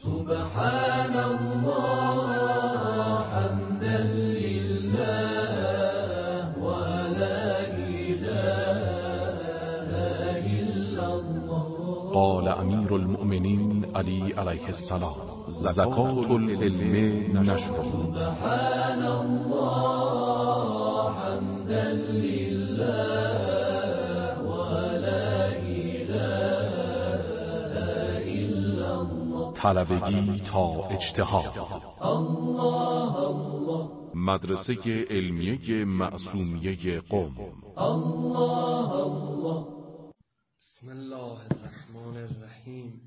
سبحان الله حمدا لله ولا إله إلا الله. قال امیر المؤمنین علی علیه السلام: زکات العلم نشر. سبحان الله حمدا لله ولا إله إلا الله. طلبگی تا اجتهاد. الله الله. مدرسه علمیه معصومیه قم. الله الله. بسم الله الرحمن الرحیم.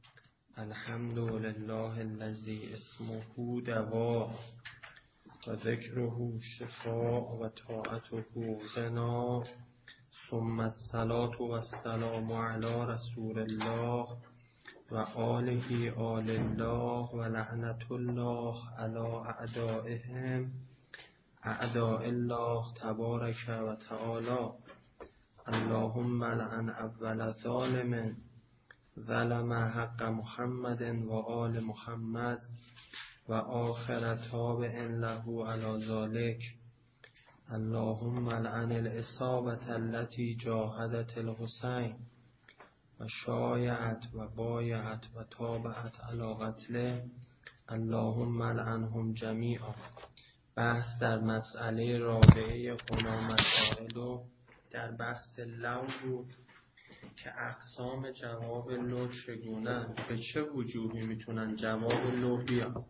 الحمد لله الذی اسمه دوا و ذکره شفاء و طاعته غنا، ثم الصلاة و السلام علی رسول الله و آله آل الله و لعنت الله علی اعدائهم اعداء الله تبارک و تعالی. اللهم لعن اول ظالم ظلم حق محمد و آل محمد و آخر تابع له علی ذلك. اللهم لعن العصابة التي جاهدت الحسین و شایعت و بایعت و تابعت علی قتله. اللهم لعنهم جمیعا. بحث در مسئله رابعه هنا مسائل و در بحث لو بود که اقسام جواب لو چگونه، به چه وجوهی میتونن جواب لو بیان.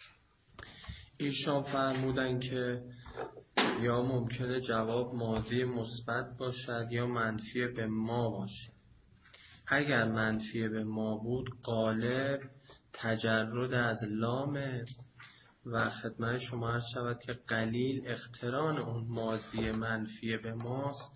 ایشان فرمودن که یا ممکنه جواب ماضی مثبت باشد یا منفی به ما باشد. اگر منفی به ما بود غالب تجرد از لامه و خدمت شما عرض شود که قلیل اقتران اون ماضی منفی به ماست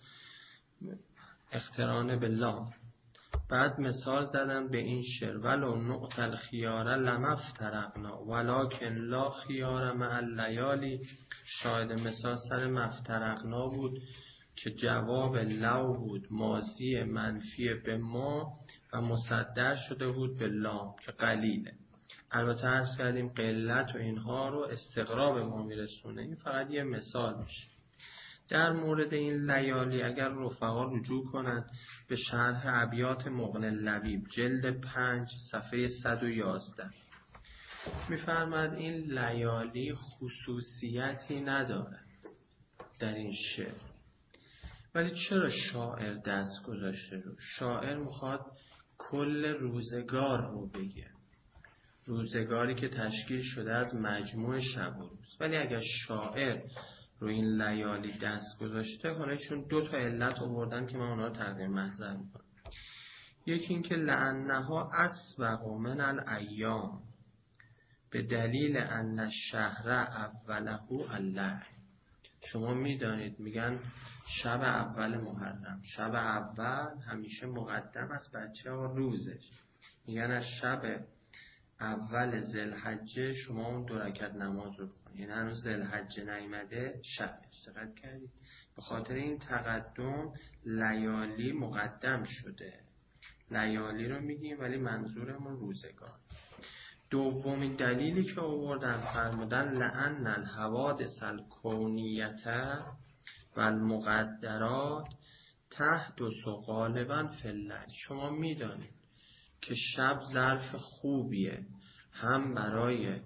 اقتران به لام. بعد مثال زدم به این شعر: ولو نقط الخیار لمفترقنا ولکن لا خیار مع اللیالی. شاید مثال سر مفترقنا بود که جواب لو بود ماضی منفی به ما و مصدر شده بود به لام که قلیله. البته عرض کردیم قلت و اینها رو استقراب ما میرسونه. این فقط یه مثال میشه. در مورد این لیالی اگر رفقا رجوع کنند به شرح ابیات مغنی لبیب جلد 5 صفحه 111 میفرماد این لیالی خصوصیتی ندارد در این شعر. ولی چرا شاعر دست گذاشته رو؟ شاعر میخواد کل روزگار رو بگه، روزگاری که تشکیل شده از مجموع شب و روز. ولی اگر شاعر رو این لیالی دست گذاشته، حالا چون 2 تا علت آوردن که من اونها رو تقدیم محضر میکنم. یکی این که لعنها اسبق من الایام به دلیل ان الشهر اوله الله. شما میدانید میگن شب اول محرم، شب اول همیشه مقدم از بچه ها روزش. میگن از شب اول ذوالحجه شما اون 2 رکعت نماز رو بخونید. یعنی هنوز ذوالحجه نیامده شبش. دقت کردید؟ به خاطر این تقدم لیالی مقدم شده. لیالی رو میگیم ولی منظورمون روزگار. دومین دلیلی که آوردن فرمودن لأن الحوادث الکونیة و المقدرات تحدث غالبا فی اللیل. شما میدانید که شب ظرف خوبیه هم برای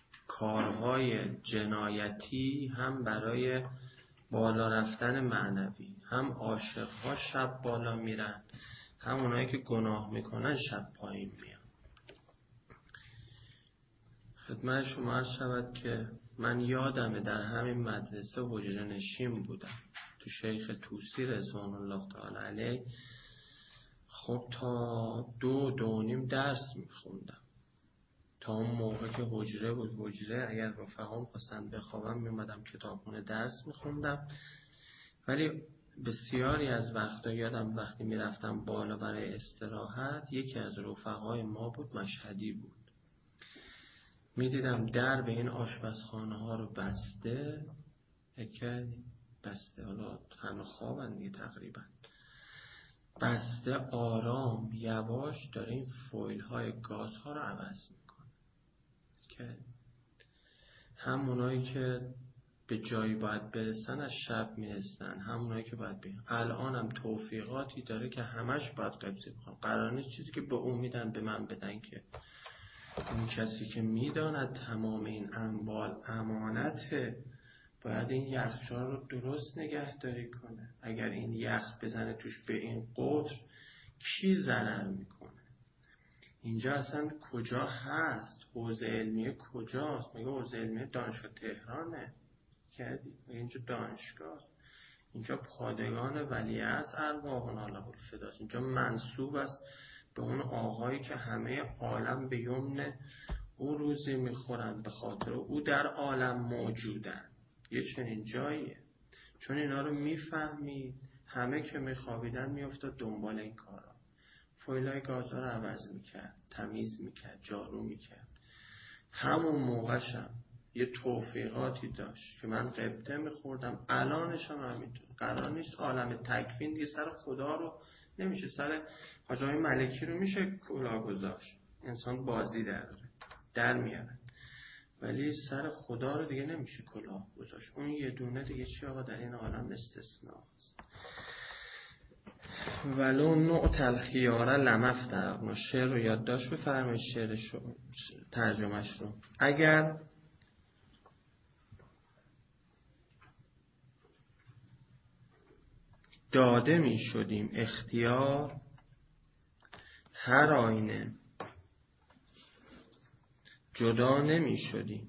کارهای جنایتی هم برای بالا رفتن معنوی. هم عاشقها شب بالا میرن، هم اونایی که گناه میکنن شب پایین میان. خدمت شما عرض شود که من یادمه در همین مدرسه حجره نشین بودم تو شیخ طوسی رضوان الله تعالی علیه. خب تا 2-2:30 درس میخوندم. تا اون موقع که حجره بود، حجره اگر رفقام خواستن بخوابم میومدم کتابخونه درس میخوندم. ولی بسیاری از وقتا یادم وقتی میرفتم بالا برای استراحت، یکی از رفقای ما بود، مشهدی بود، میدیدم در به این آشپزخانه ها رو بسته، بسته، حالا همه خوابن دیگه تقریبا، بسته آرام یواش داره این فویل های گاز ها رو عوض میکنه. که همونایی که به جایی باید برسن از شب میرسن، همونایی که باید بیان. الان هم توفیقاتی داره که همش باید قبضه بخوام. قرار نیست چیزی که به امیدن به من بدن که اون کسی که میداند تمام این اموال امانته باید این یخچال رو درست نگهداری کنه. اگر این یخ بزنه توش به این قطر کی ضرر میکنه؟ اینجا اصلا کجا هست؟ حوزه علمیه کجاست؟ مگه حوزه علمیه دانشگاه تهرانه؟ کردی؟ مگه اینجا دانشگاه؟ اینجا پادگان ولیعصر ارواحنا له الفداست. اینجا منسوب است به اون آقایی که همه عالم به یمن او روزی میخورن، به خاطر او در عالم موجودن. یه چنین جاییه. چون اینا رو میفهمید همه که میخوابیدن میافتاد دنبال این کارا. فویلای گازها رو عوض میکرد، تمیز میکرد، جارو میکرد. همون موقعشم یه توفیقاتی داشت که من قبطه میخوردم. الانش هم همینطور. قرار نیست عالم تکوین دیگه سر خدا رو نمیشه، سر حاج آقای ملکی رو میشه کلاه گذاشت. انسان بازی در میاره، ولی سر خدا رو دیگه نمیشه کلاه گذاشت. اون یه دونه دیگه چی آقا در این عالم استثناست. ولو نوع الخیار لمفترقنا. شعر رو یادداشت بفرمایید، شعرش رو، ترجمهش رو. اگر داده می شدیم اختیار هر آینه جدا نمی شدیم،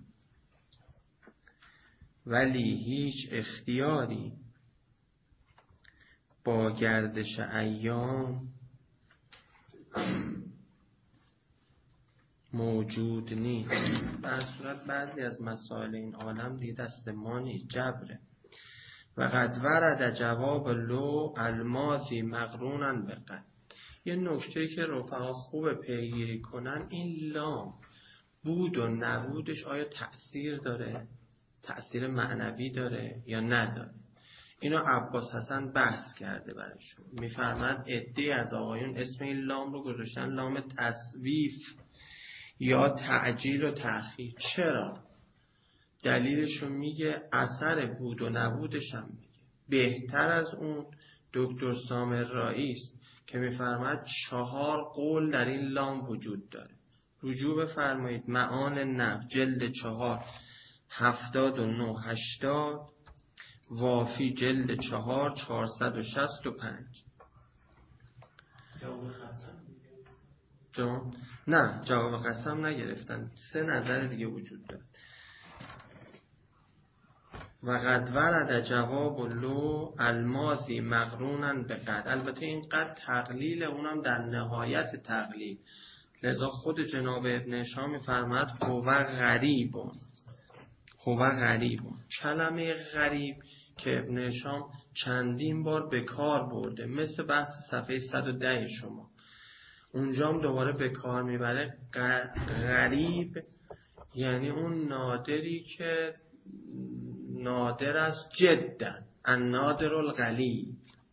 ولی هیچ اختیاری با گردش ایام موجود نیست. در صورت بعضی از مسائل این عالم دیگه دست ما نیست، جبره. و قد ورد جواب لو الماضی مقرونا بقد. یه نکته که رفقا خوب پیگیری کنن، این لام بود و نبودش آیا تأثیر داره، تأثیر معنوی داره یا نداره. اینو عباس حسن بحث کرده برایشون. میفرماد عده‌ای از آقایون اسم این لام رو گذاشتن لام تصویف یا تعجیل و تأخیر. چرا؟ دلیلشو میگه، اثر بود و نبودش هم میگه. بهتر از اون دکتر سامر رئیس که میفرماد 4 قول در این لام وجود داره. رجوع بفرمایید معان نف جلد 4 79 80، وافی جلد 4 465. جان؟ نه جواب قسم نگرفتن. 3 نظر دیگه وجود داره. و قد ورد جواب لو الماضی مقرونا به قد. البته این قد تقلیل، اونم در نهایت تقلیل. لذا خود جناب ابن هشام می‌فرماد هو غریبون. هو غریبون. کلمه غریب که ابن هشام چندین بار به کار برده، مثل بحث صفحه 110 شما، اونجا هم دوباره به کار میبره. غریب یعنی اون نادری که نادر است جدا، النادر الغلیب.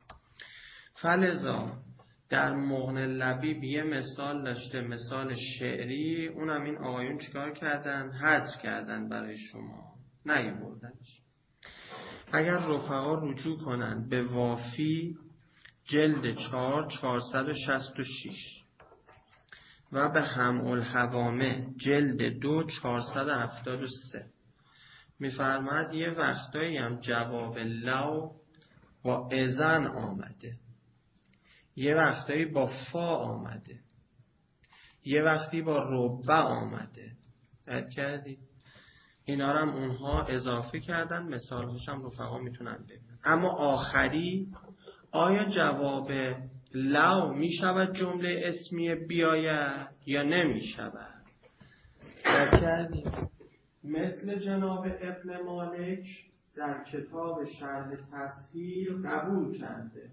فلذا در مغنی لبیب یه مثال داشته، مثال شعری، اونم این آقایون چیکار کردن؟ حذف کردن برای شما، نیاوردنش. اگر رفقا رجوع کنن به وافی جلد 4 466 و به همع الحوامه جلد 2 473 میفرماد یه وقتایی هم جواب لو با اذن آمده، یه وقتایی با فا آمده، یه وقتی با ربع آمده. دقت کردید؟ اینا رو هم اونها اضافه کردن، مثالش هم رفقا میتونن ببینن. اما آخری آیا جواب لو میشود جمله اسمیه بیاید یا نمیشود؟ دقت کردید؟ مثل جناب ابن مالک در کتاب شرح تسهیل قبول کرده.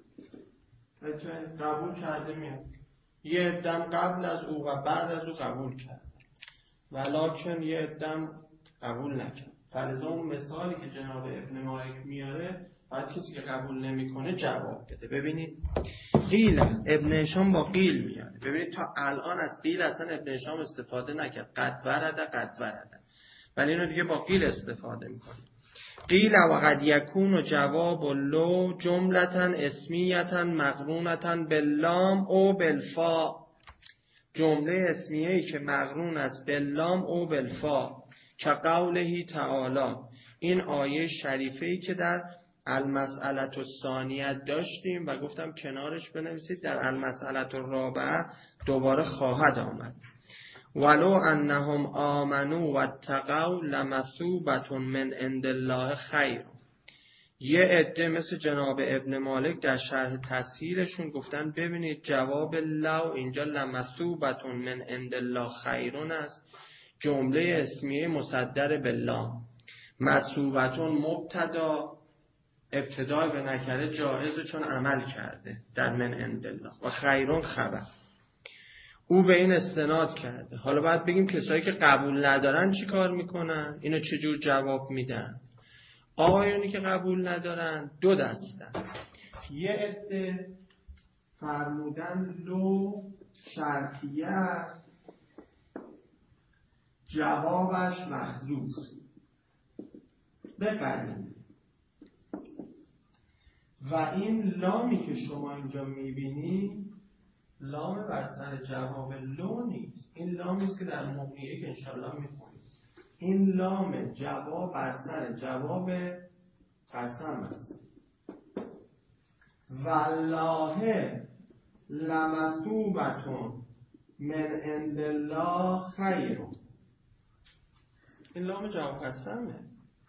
قبول کرده میاد یه دم قبل از او و بعد از او قبول کرد، ولکن یه دم قبول نکرد. فلذا اون مثالی که جناب ابن مالک میاره، بعد کسی که قبول نمیکنه جواب بده. ببینید قیل ابن هشام با قیل میاد. ببینید تا الان از قیل اصلا ابن هشام استفاده نکرد. قد ورده ولی اینو دیگه با قیل استفاده میکنه. قیل و قد یکون جواب لو جملتا اسمیتا مقرونتا باللام او بالفا. جمله اسمیه‌ای که مقرون است باللام او بالفا که قوله تعالی. این آیه شریفه‌ای که در المسئله الثانیه داشتیم و گفتم کنارش بنویسید در المسئله الرابعه دوباره خواهد آمد. ولو انهم آمنوا و اتقوا لمثوبة من عند الله خیر. یه عده مثل جناب ابن مالک در شرح تسهیلشون گفتن ببینید جواب لو اینجا لمثوبة من عند الله خیرون است. جمله اسمیه مصدر بالله. مثوبة مبتدا، ابتدا به نکره جائزه چون عمل کرده در من عند الله و خیرون خبر. او به این استناد کرده. حالا باید بگیم کسایی که قبول ندارن چی کار میکنن؟ اینو چجور جواب میدن؟ آقایونی که قبول ندارن دو دستن. یه عده فرمودن لو شرطیه است، جوابش محذوف. بفرمایید. و این لامی که شما اینجا میبینید لام بر سر جواب لو نیست. این لامی است که در مبنیه که انشالله میخونید. این لام جواب بر سر جواب قسم است. والله لمثوبة من عند الله خیر. این لام جواب قسمه.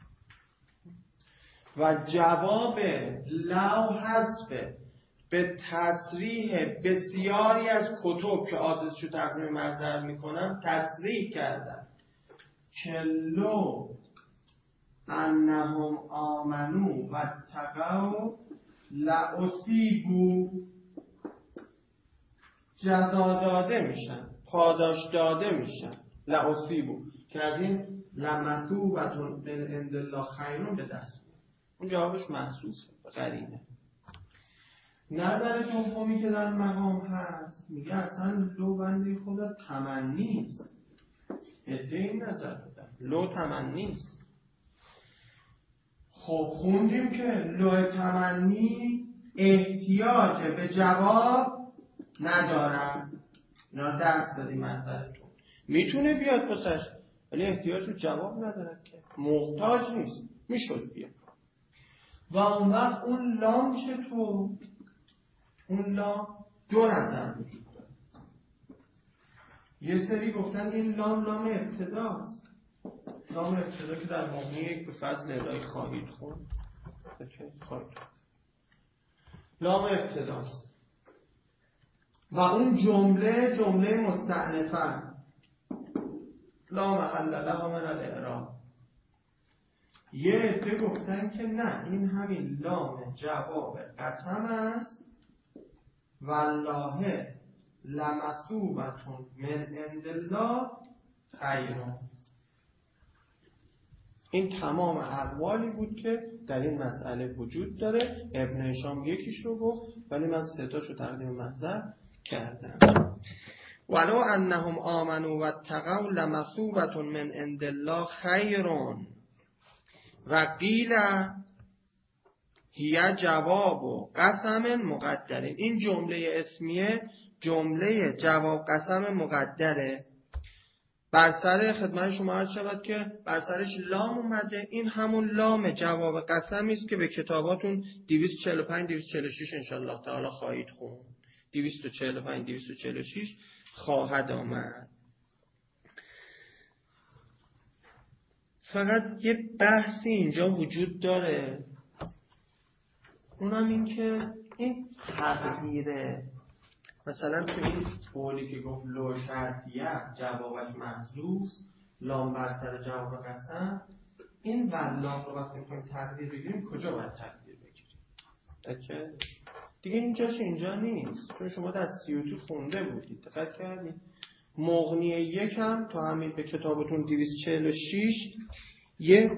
و جواب لو حذفه. به تصریح بسیاری از کتب که آدرسشو تقدیم محضر میکنم تصریح کردن که لو انهم آمنو و اتقوا لاصیبوا جزا داده میشن، پاداش داده میشن. لاصیبوا کردین لمثوبة من عند الله خیرون به دست. اون جوابش محسوسه قرینه. نظر دومی که در مقام هست میگه اصلا لو بنده خدا تمنی است. عده این نظر دادن لو تمنی است. خب خوندیم که لو تمنی احتیاج به جواب ندارن. اینا درس دادیم نظرتون. میتونه بیاد پسش ولی احتیاج به جواب نداره که محتاج نیست. میشد بیاد. و اون وقت اون لام چطور؟ اون لام دو نظر وجود داره. یه سری گفتن این لام ابتداست. لام ابتدا که در مبنی به فضل الهی خواهید خون. لام ابتداست. و اون جمله مستأنفه لا محل لها من الاعراب. یه عده گفتن که نه این همین لام جواب قسم است. والله لمثوبة من عند الله خیرون. این تمام اقوالی بود که در این مسئله وجود داره. ابن هشام یکیش رو گفت ولی من سه تاشو تقدیم محضر کردم. ولو انهم آمنوا و اتقوا لمثوبة من عند الله خیرون و قیل هی جواب و قسم مقدرین. این جمله اسمیه جمله جواب قسم مقدره. بر سر خدمت شما عرض شود که بر سرش لام اومده. این همون لام جواب قسمی است که به کتاباتون 245 246 انشالله تعالی خواهید خوند. 245 246 خواهد آمد. فقط یه بحثی اینجا وجود داره. اونم این که این تغییره مثلا تو این قولی که گفت لو شرطیه جوابش محذوف لام بر سر جواب قسم، این لام رو وقتی میخوایم تقدیر بگیریم کجا باید تقدیر بگیریم؟ دیگه اینجاش اینجا نیست چون شما در 32 خونده بودید. دقت کردید مغنی یکم تا همین به کتابتون 246 یه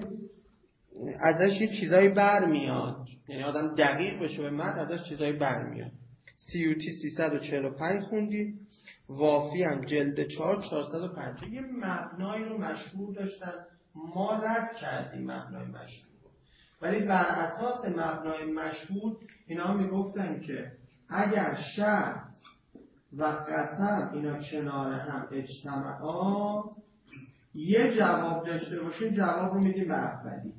ازش یه چیزایی برمیاد. یعنی آدم دقیق بشه به متن ازش چیزایی برمیاد. سیوطی 345 خوندی، وافی هم جلد 4 405. یه مبنایی رو مشهور داشتن، ما رد کردیم مبنای مشهور رو، ولی بر اساس مبنای مشهور اینا میگفتن که اگر شرط و قسم اینا کنار هم اجتماعا یه جواب داشته باشیم، جواب رو میدیم به اولی.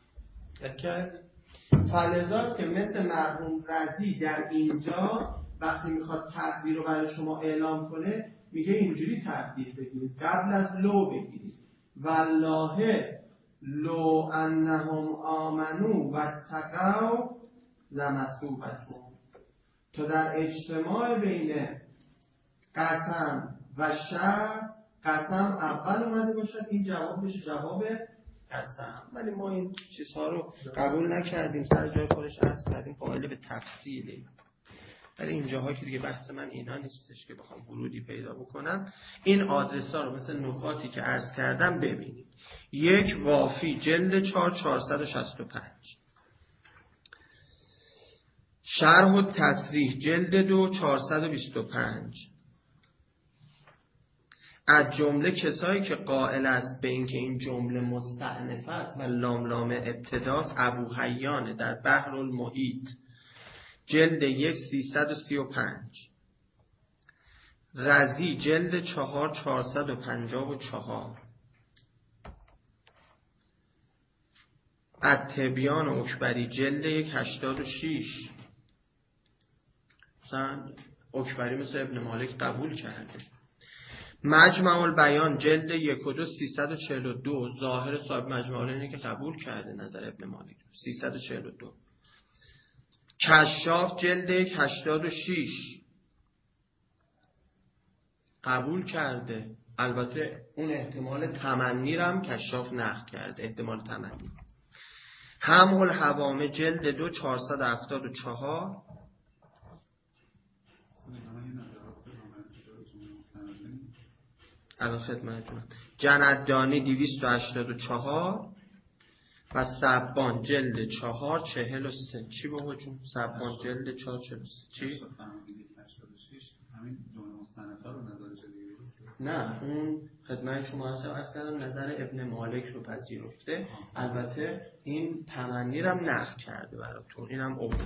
فلذاست که مثل مرحوم رضی در اینجا وقتی میخواد تقدیر رو برای شما اعلام کنه میگه اینجوری تقدیر بگیرید، قبل از لو بگیرید، والله لو انهم آمنو و تقوا لمثوبتهم. تو در اجتماع بین قسم و شرط، قسم اول اومده باشد، این جواب بشه جواب قسم. ولی ما این چیزها رو قبول نکردیم، سر جای خودش عرض کردیم، قائل به تفصیلی. ولی اینجاها که دیگه بحث من اینا نیستش که بخوام ورودی پیدا بکنم. این آدرس ها رو مثل نکاتی که عرض کردم ببینید. 1 وافی جلد 4 465، شرح و تصریح جلد 2 425. از جمله کسایی که قائل است به اینکه این جمله مستأنفه است و لام ابتداست ابو حیان در بحر المحیط جلد 1 335، رضی جلد 4 454، التبیان اکبری جلد 1 86. مثلا اکبری مثل ابن مالک قبول کرده. مجمع البیان جلد 1 و 2 342، ظاهر صاحب مجمع اینه که قبول کرده نظر ابن مالک 342. کشاف جلد 1 86 قبول کرده. البته اون احتمال تمنی رو هم کشاف نقل کرده، احتمال تمنی. همه الحوامه جلد 2 474. الان خدمتتونم. جندانی 284 و سبان جلد 4 43. چی بابا جون؟ سبان جلد 4 43 چی؟ نه اون خدمت شما عرض کردم نظر ابن مالک رو پذیرفته، البته این تمنی رو هم نقل کرده براتون، اینم آورده.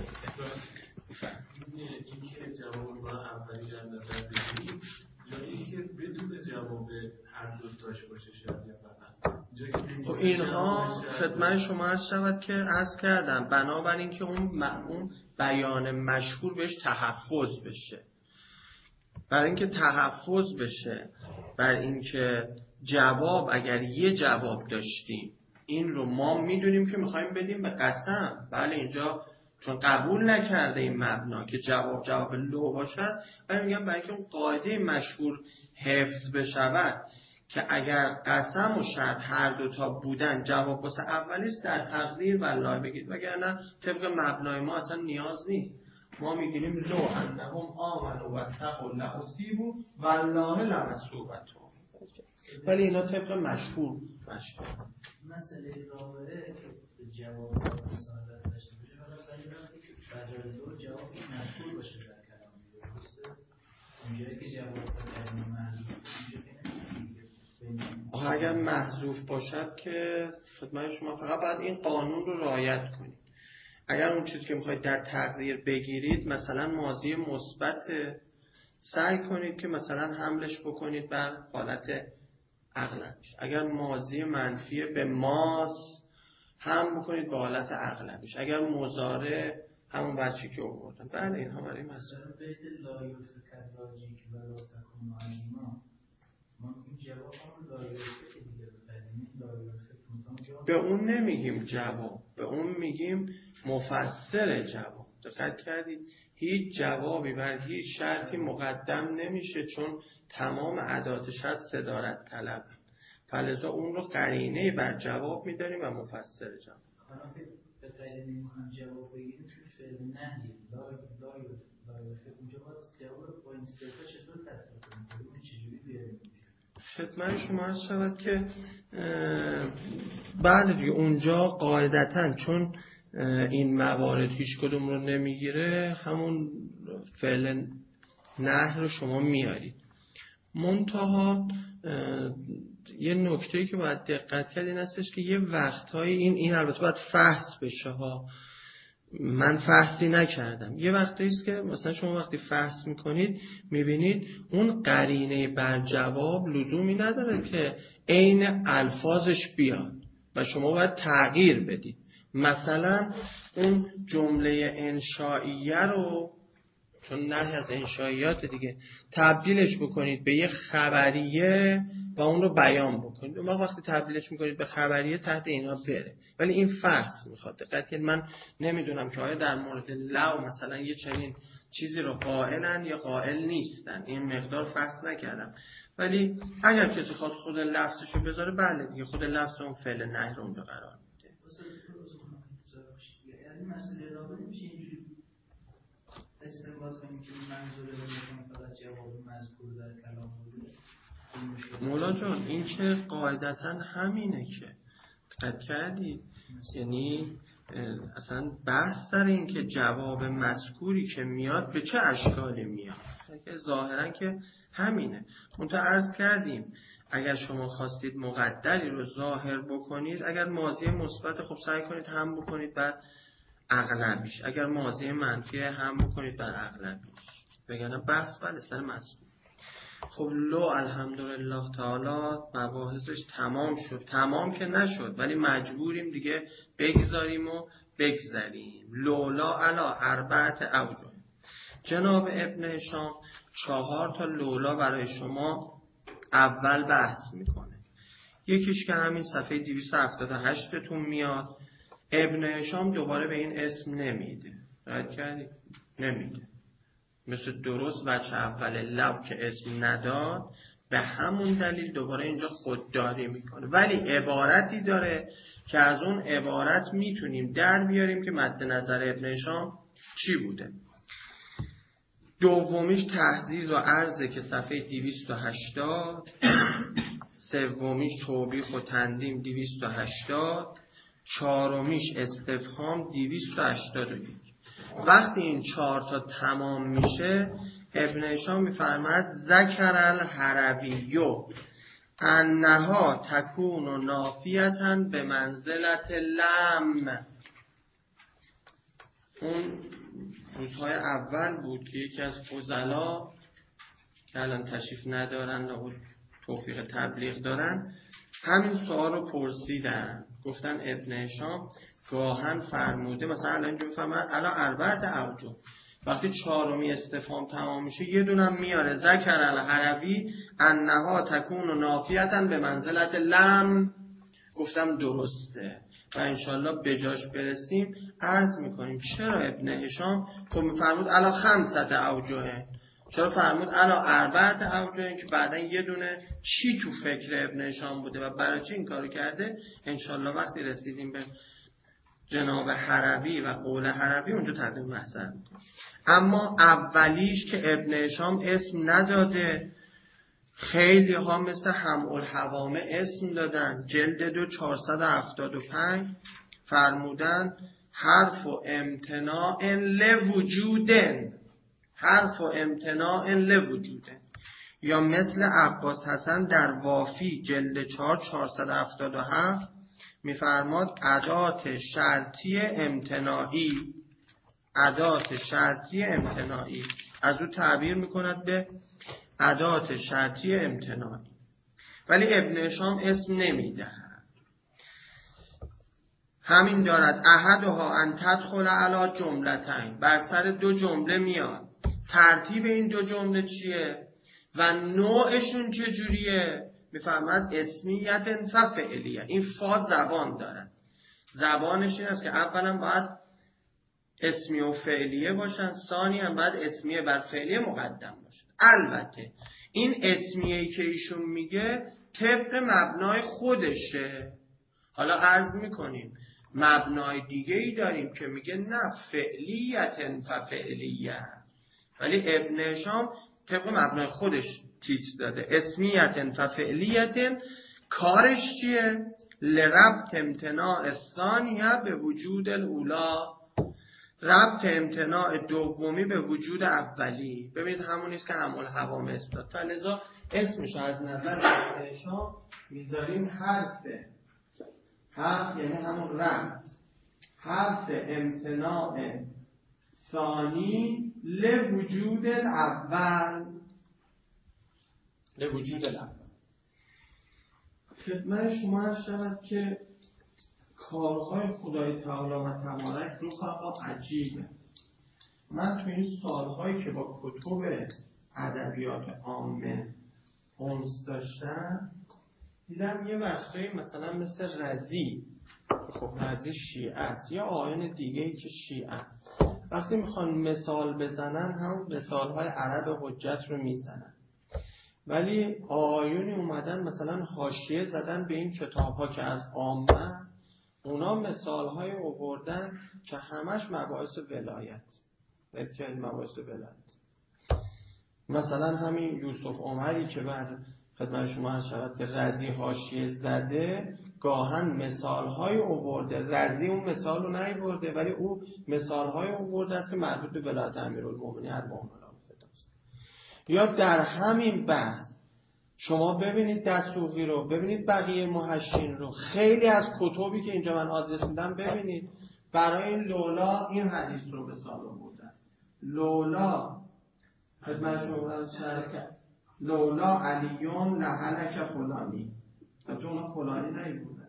این که جواب ما اولی در نظر بگیریم یا اینکه بتونه جواب هر دو تاش باشه شاید مثلا اینها خدمت شما عرض شود که عرض کردم بنابراین که اون بیان مشهور بهش تحفظ بشه، برای اینکه تحفظ بشه، بر اینکه جواب اگر یه جواب داشتیم این رو ما میدونیم که میخوایم بدیم به قسم. بله اینجا چون قبول نکرده این مبنا که جواب لو باشد، ولی میگم برای اینکه اون قاعده مشهور حفظ بشود که اگر قسم و شرط هر دوتا بودن جواب واسه اولیست در تقدیر والله بگید، وگرنه طبق مبنای ما اصلا نیاز نیست. ما میگیم لو انهم آمنوا و اتقوا لاصیبوا والله لمثوبتهم، ولی اینا طبق مشهور باشه. مسئله رابطه که جواب سوالات داشته باشه، حالا برای دو جواب مشهور باشه در کلام درسته. اونجایی که جواب کلمه محذوف باشه، اگر محذوف باشد که خدمت شما فقط باید این قانون رو رعایت کنید. اگر اون چیزی که میخواید در تقدیر بگیرید مثلا ماضی مثبت، سعی کنید که مثلا حملش بکنید بر حالت اغلبش. اگر ماضی منفی به ماس هم بکنید به حالت اغلبش. اگر مضارع همون بچه که آوردن. بله اینها برای مثلا بیت لا یفکر لاجیک و لا تکون معلوما ما این جواب هم لا یفکر دیگه بزنیم. لا یفکر به اون نمیگیم جواب، به اون میگیم مفسر جواب. دقت کردید هیچ جوابی بر هیچ شرطی مقدم نمیشه، چون تمام ادوات شرط صدارت طلب، فلذا اون رو قرینه بر جواب میداریم و مفسر جواب. حالا به قرینه میخوام جواب بگیریم چون فعل نهی لا یفکر اونجا باید جواب با این صفت چطور تطبیق کنیم؟ اون چجوری بیاریم؟ خدمت شما عرض شود که بله دیگه اونجا قاعدتاً چون این موارد هیچ کدوم رو نمیگیره، همون فعل نهی رو شما میارید. منتها یه نکته‌ای که باید دقت کرد این هستش که یه وقتایی این البته باید فحص بشه ها، من فحصی نکردم. یه وقتایی است که مثلا شما وقتی فحص میکنید میبینید اون قرینه بر جواب لزومی نداره که عین الفاظش بیاد و شما باید تغییر بدید. مثلا اون جمله انشائیه رو، چون نهی از انشائیات دیگه، تبدیلش بکنید به یه خبریه و اون رو بیان بکنید. اون وقتی تبدیلش میکنید به خبریه تحت اینا بره. ولی این فحص میخواد. دقت کنید، من نمیدونم که آیا در مورد لو مثلا یه چنین چیزی رو قائلن یا قائل نیستن، این مقدار فحص نکردم. ولی اگر کسی خود لفظشو بذاره، بله دیگه خود لفظ اون فعل نهی رو اونجا قرار میده. یعنی مسئله رابطه میشه اینجوری استنباط کنیم که منظور رو فقط جواب مذکور در کلام بوده. مولا جان این که قاعدتا همینه که دقت کردی، یعنی اصلا بحث سر این که جواب مذکوری که میاد به چه اشکالی میاد، که ظاهرا که همینه. منتها عرض کردیم اگر شما خواستید مقدری رو ظاهر بکنید، اگر ماضی مثبت خب سعی کنید هم بکنید بر اغلبیش، اگر ماضی منفی هم بکنید بر اغلبیش، بگنه بحث بله سر مذکور. خب لو الحمدلله تعالی مباحثش تمام شد، تمام که نشد ولی مجبوریم دیگه بگذاریم و بگذریم. لولا علا اربعت اوجه. جناب ابن هشام 4 تا لولا برای شما اول بحث میکنه. یکیش که همین صفحه 278 تون میاد. ابن هشام دوباره به این اسم نمیده، رد کردی؟ نمیده. مثل درست بچه اول لب که اسم نداد، به همون دلیل دوباره اینجا خودداری میکنه. ولی عبارتی داره که از اون عبارت میتونیم در بیاریم که مد نظر ابن هشام چی بوده. دومیش تحذیر و عرضه که صفحه 280، سومیش توبیخ و تندیم 280، چهارمیش استفهام 281. وقتی این 4 تا تمام میشه ابن هشام میفرماید ذکر الحرویو انها تکون نافیةً به منزلت لم. اون روزهای اول بود که یکی از فضلا که الان تشریف ندارن و توفیق تبلیغ دارن همین سوال رو پرسیدن، گفتن ابن هشام گاهن فرموده مثلا الان اینجا میفرماید الا اربعت اوجه، وقتی 4می استفهام تمام میشه یه دونم میاره ذکر الحروی انها تکون نافیةً به منزلت لم. گفتم درسته و انشالله به جاش برسیم عرض میکنیم چرا ابن هشام خب میفرمود الا 5 اوجه، چرا فرمود الا 4 اوجه، که بعدا یه دونه چی تو فکر ابن هشام بوده و برای چی این کارو کرده. انشالله وقتی رسیدیم به جناب حروی و قول حروی اونجا تقدیم محضر میکنیم. اما اولیش که ابن هشام اسم نداده، خیلی ها مثل هم‌الحوامه اسم دادن. جلد 2 475 فرمودن حرف و امتناع لوجودن، حرف و امتناع لوجودن. یا مثل عباس حسن در وافی جلد 4 477 میفرماد ادات شرطی امتناعی، ادات شرطی امتناعی، از او تعبیر میکند به ادات شرطی امتناعی. ولی ابن هشام اسم نمیده. همین دارد احدها ان تدخل علی جملتین، بر سر 2 جمله میاد. ترتیب این 2 جمله چیه و نوعشون چجوریه؟ میفهمد اسمیت و فعلیه. این فا زبان دارن. زبانش این است که اولا باید اسمی و فعلیه باشن، ثانی هم باید اسمیه بر فعلیه مقدم باشن. البته این اسمیه‌ای که ایشون میگه طبق مبنای خودشه. حالا عرض میکنیم مبنای دیگه ای داریم که میگه نه فعلیت و فعلیه، ولی ابن هشام طبق مبنای خودش تیتر داده اسمیت و فعلیت. کارش چیه؟ لربط امتناع الثانیه به وجود الاولا، ربط امتناع دومی به وجود اولی. ببینید همونیست که همون هوا اثبات، فلذا اسمش از نظر شما میذاریم حرف یعنی همون ربط، حرف امتناع ثانی لوجود الاول. خدمت شما عرض شود که کارهای خدای تعالی و تبارک رفقا عجیبه. من تو این سالهایی که با کتب ادبیات عامه انس داشتم دیدم یه وقتایی مثلا مثل رضی، خب رضی شیعه است، یا آیین دیگه‌ای که شیعه، وقتی میخوان مثال بزنن هم مثالهای عرب حجت رو میزنن، ولی آیونی اومدن مثلا حاشیه زدن به این کتاب‌ها که از عامه، اونا مثال‌های آوردن که همش مباحث ولایت. مثلا همین یوسف عمری که بر خدمت شما عرض شود که رضی حاشیه زده، گاهن مثال‌های آورده، رضی اون مثال رو نیاورده ولی او مثال‌های آورده است که مربوط به ولایت امیرالمومنین اربعون الخلافه. یا در همین بحث شما ببینید دسوقی رو، ببینید بقیه محشین رو، خیلی از کتبی که اینجا من آدرس میدم ببینید برای این لولا این حدیث رو مثال آوردن. لولا خدمت شما شرکت لولا علیون لهلک فلانی، تو اونا فلانی نیبودن.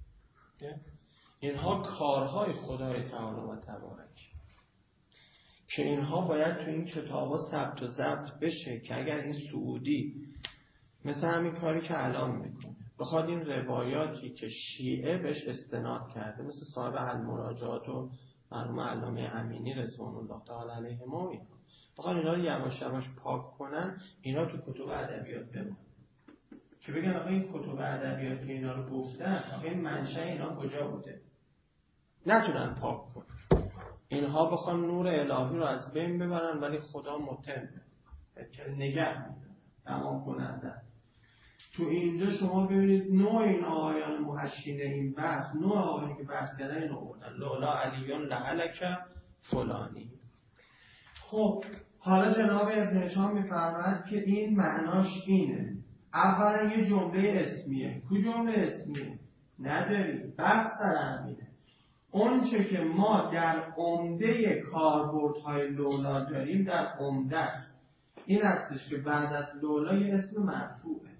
اینها کارهای خدای تعالی و تبارک که اینها باید تو این کتابا ثبت و ضبط بشه که اگر این سعودی مثل همین کاری که الان میکنه بخواد این روایاتی که شیعه بهش استناد کرده مثل صاحب المراجعات و مرحوم علامه امینی رضوان الله تعالی علیهم و اینا بخواد اینا رو یواش یواش پاک کنن، اینا تو کتب ادبیات بمونه که بگن آخه این کتب ادبیات که اینا رو گفتن آخه این منشأ اینا کجا بوده، نتونن پاک کنن. اینها بخوان نور الهی رو از بین ببرن ولی خدا متم نگه می‌داره، تمام کننده. تو اینجا شما ببینید نوع این آقایان محشین این بحث، نوع آقایانی که بحث کردن اینو بردن لولا علیون لهلک فلانی. خب حالا جناب ابن هشام میفرماید که این معناش اینه، اولا یه جمله اسمیه. کو جمله اسمیه؟ نداری، بحث سر همینه. اون چه که ما در عمده کاربردهای لولا داریم در عمدهش این هستش که بعد از لولا یه اسم مرفوعه،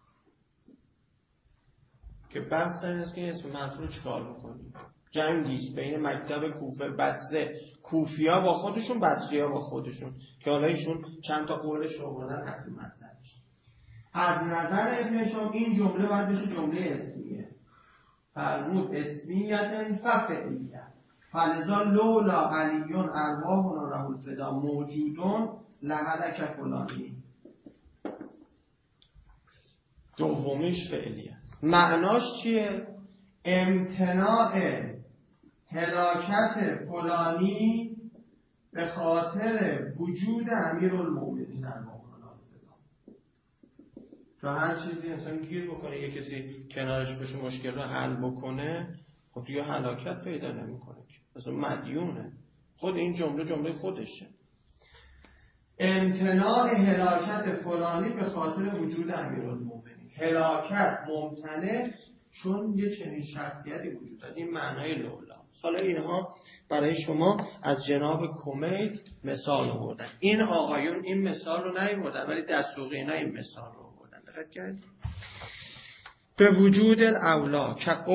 که بحث این است که اسم مرفوع رو چکار بکنیم. جنگیست بین مکتب کوفه بصره، کوفیا با خودشون، بصریا با خودشون، که حالا ایشون چند تا قولش رو آوردن حتی مطلبش. از نظر ابن هشام این جمله باید بشه جمله اسمیه. فرمود اسمیت ففعلیه، فلذا لولا علیون ارواحنا له الفدا موجودون لهلک فلانی. دومیش فعلیه. معناش چیه؟ امتناع هلاکت فلانی به خاطر وجود امیرالمومنین تو هر چیزی انسان گیر بکنه یه کسی کنارش بشه مشکل رو حل بکنه، خب دیگه هلاکت پیدا نمیکنه، مثلا مدیونه. خود این جمله خودشه. امتناع هلاکت فلانی به خاطر وجود امیرالمومنین. هلاکت ممتنع چون یه چنین شخصیتی وجود داره. این معنای لولا. حالا اینها برای شما از جناب کمیت مثال آوردن. این آقایون این مثال رو نیاوردن ولی دسوقی اینا این مثال رو آوردن. دقت کردید؟ به وجود الاولا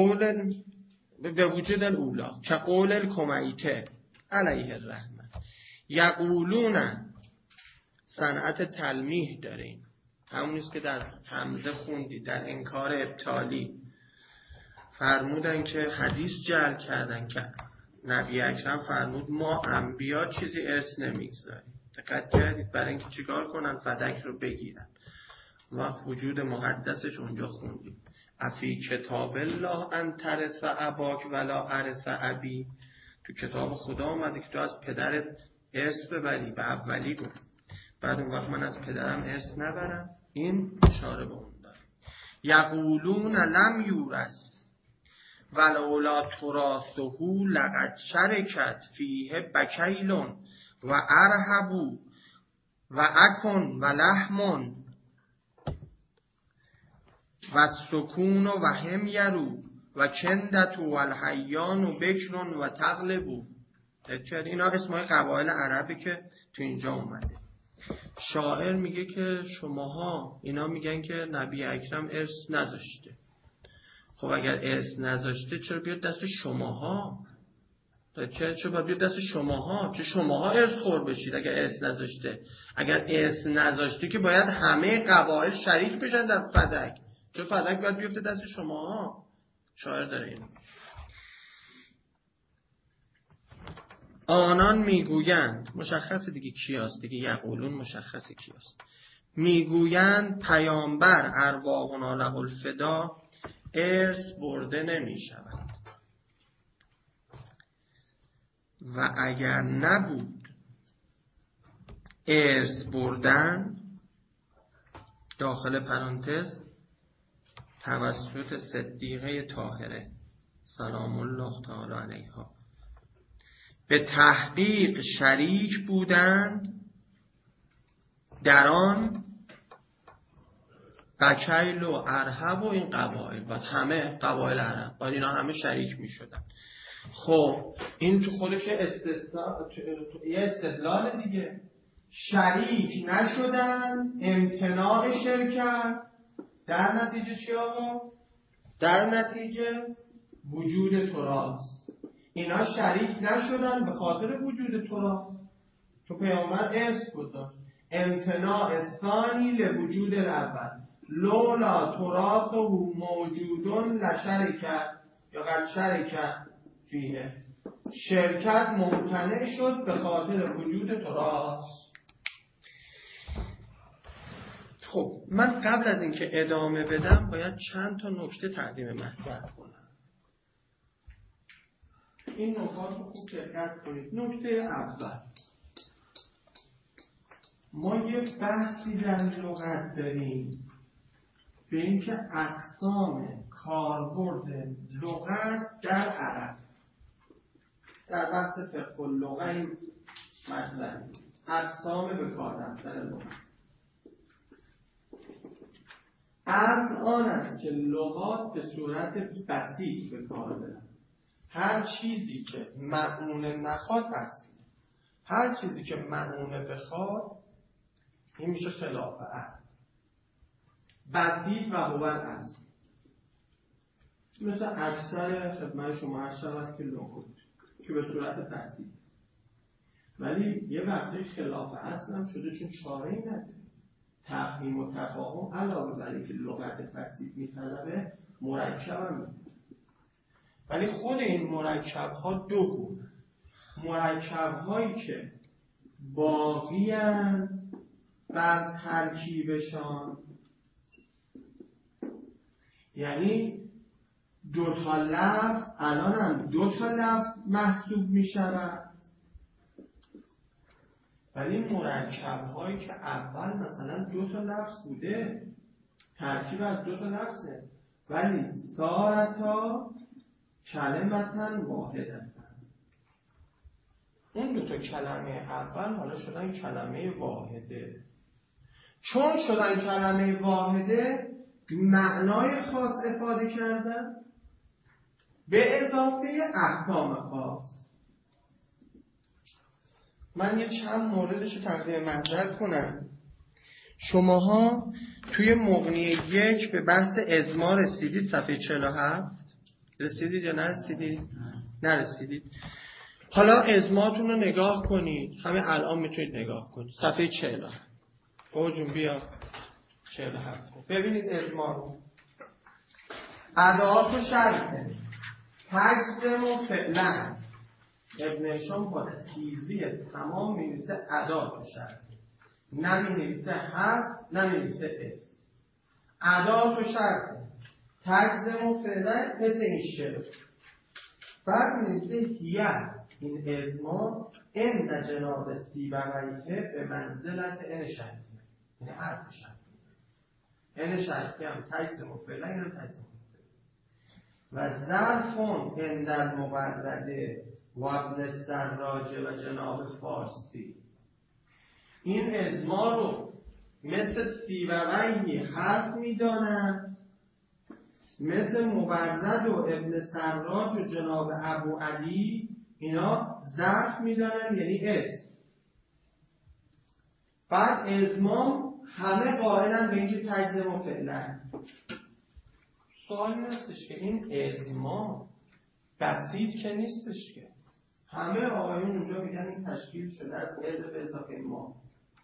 که قول الکمیته علیه الرحمه یقولون صنعت تلمیح داریم، همونیست که در حمزه خوندی در انکار ابطالی فرمودن که حدیث جعل کردن که نبی اکرم فرمود ما انبیا چیزی ارث نمیگذاریم. دقت کردید؟ برای اینکه چیکار کنن؟ فدک رو بگیرن. وقت وجود مقدسش اونجا خوندیم افی کتاب الله ان ترث اباک ولا ارث ابی. تو کتاب خدا اومده که تو از پدرت ارث ببری، به اولی گفت، بعد اون وقت من از پدرم ارث نبرم. این اشاره به اون داره. یقولون لم یورث ولولا تراثه لقد شرکت فیه بکیل و ارهب و اکن و لحم و سکون و هم یرو و کندت و الحیان و بکر و تغلبو. اینا اسمای قبایل عربی که تو اینجا اومده. شاعر میگه که شماها، اینا میگن که نبی اکرم ارث نذاشته. خب اگر ارث نذاشته چرا بیاد دست شماها؟ چرا بیاد دست شماها؟ چه شماها ارث خور بشید اگر ارث نذاشته؟ اگر ارث نذاشته که باید همه قبایل شریک بشن در فدک. چرا فدک باید بیفته دست شماها؟ شاعر داره اینو. آنان میگویند، مشخص دیگه کیاست دیگه، یقولون مشخص کیاست. میگویند پیامبر ارواحنا له الفدا ارث برده نمی شود و اگر نبود ارث بردن، داخل پرانتز توسط صدیقه طاهره سلام الله تعالی علیها به تحقیق شریک بودند در آن بکیل و ارهب و این قبایل، باید همه قبایل عرب، باید اینا همه شریک می شدن. خب این تو خودش یه استدلال دیگه. شریک نشدن، امتناع شرکت، در نتیجه چی آقا؟ در نتیجه وجود تراث. اینا شریک نشدن به خاطر وجود تراث، تو پیامبر ارث گذاشت. امتناع ثانی لوجود الاول، لولا تراثه موجودون لشرکت یا قد شرکت فیه، شرکت ممتنع شد به خاطر وجود تراث. خب من قبل از اینکه ادامه بدم باید چند تا نکته تقدیم محضر کنم. این نکات رو خوب دقت کنید. نکته اول، ما یه بحثی در لغت داریم به اینکه اقسام کاربرد لغت در عرب، در بحث فقه اللغه این مطلب اقسام به کار رفتن لغت. از آن است که لغات به صورت بسیط به کار برن. هر چیزی که معنونه نخواد اصل، هر چیزی که معنونه بخواد این میشه خلاف اصل. بسیط و هو اصل. مثل اکثر خدمت شما هر شود که لغات که به صورت بسیط، ولی یه وقتی خلاف اصل هم شده چون چاره‌ای نداره. تفهیم و تفاهم علاوه بر اینکه لغت بسیط میطلبه مرکب هم میطلبه، ولی خود این مرکب ها دو گونه. مرکب هایی که باقی بر ترکیبشان، یعنی دو تا لفظ الان هم دو تا لفظ محسوب می شود، ولی مرکب هایی که اول مثلا دو تا لفظ بوده، ترکیب از دو تا لفظه، ولی صارتا کلمتن واحدن، اون دو تا کلمه اول حالا شدن کلمه واحده. چون شدن کلمه واحده معنای خاص افاده کردن به اضافه احکام خاص. من یه چند موردش رو تقدیم محضر کنم. شماها توی مغنی 1 به بحث ازما رسیدید؟ صفحه 47 رسیدید یا نرسیدید؟ نرسیدید. حالا ازماتون رو نگاه کنید، همه الان میتونید نگاه کنید. صفحه 47 بابا بیا 47 ببینید ازما رو. ادعات و شرطه تجزم و فعلا. ابن هشام با تیزی تمام می‌نویسه ادعات و شرطه، نمی‌نویسه هست، نمی‌نویسه اس. ادعات و شرطه تجزم و فعلا مثل این شعر. بعد می‌نویسه هیه، این ازما ان جناب سیبویه به منزلت ان شرطیه، یعنی حرف شرطیه. ان شرطیه هم تجزم و فعلا، این هم تجزم و فعلا. و ظرفون عند المبرده و ابن سراج و جناب فارسی. این ازما رو مثل سیبویی حرف میدانند، مثل مبرد و ابن سراج و جناب ابو علی اینا ظرف میدانند، یعنی اسم. بعد ازمام همه قائلن به اینکه تجزم و فعلا. سوال این هستش که این ازما بسیط که نیستش که همه آقایون اونجا میگن این تشکیل شده از از به اضافه ما.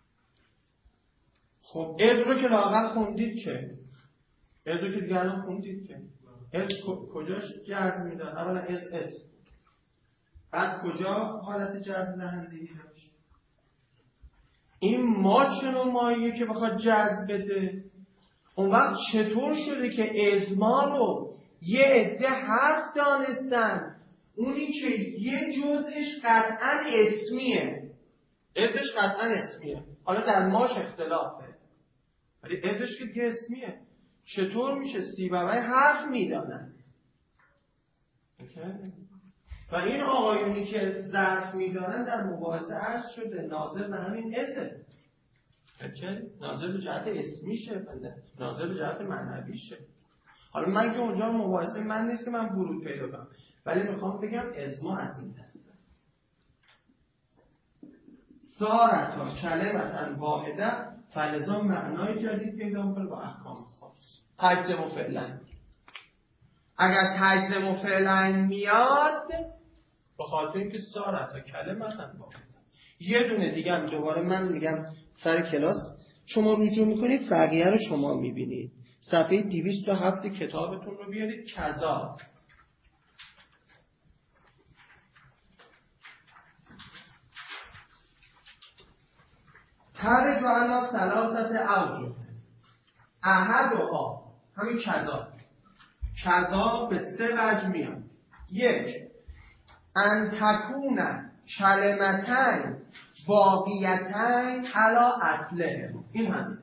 خب از رو که لااقل خوندید که از رو که دیگه الان خوندید که از کجاش جزم میدن؟ اولا از بعد کجا حالت جزم دهندگی داشت؟ این ما چنون ماییه که بخواد جزم بده. اون وقت چطور شده که ازما رو یه عده حرف دانستن اونی که یه جزءش قطعا اسمیه، ازش قطعا اسمیه، حالا در ماش اختلافه ولی ازش که دیگه اسمیه، چطور میشه سیبوی حرف میدانن؟ و این آقایونی که ظرف میدانن در مباحثه عرض شده ناظر به همین ازه، ناظر به جهت اسمیشه، ناظر به جهت معنویشه. حالا من که اونجا مباحثه من نیست که من ورود پیدا کنم، ولی میخوام بگم ازما از این دست است. سارتا کلمتا واحده فلزا معنای جدید پیدا میکنه با احکام خاص. تجزم و فعلا، اگر تجزم و فعلا میاد به خاطر اینکه سارتا کلمتا واحده. یه دونه دیگه هم دوباره من میگم سر کلاس شما رجوع میکنید بقیه رو شما میبینید. صفحه 207 کتابتون رو بیارید. کذا ترد و علا ثلاثت اوجه احد و ها، همین کذا به 3 وجه میاد. 1 ان تکون کلمتین باقیتین علا اصله، این همین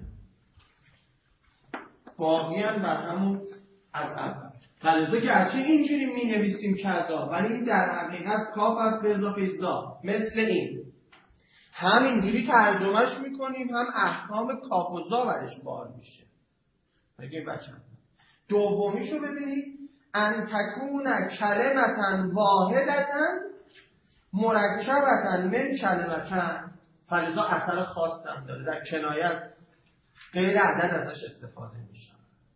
باقیان بر همون از اول. فلذا که هرچی اینجوری می نویسیم کذا ولی این در حقیقت کاف است به اضافه زا، مثل این همینجوری ترجمهش میکنیم هم احکام کاف و زا برش بار میشه. بگیم بچه دومیشو ببینید ان تکون کلمتن واحدتن مرکبتن من کلمتن، فلذا اثر خاص هم داره، در کنایت غیر عدد ازش استفاده میشه.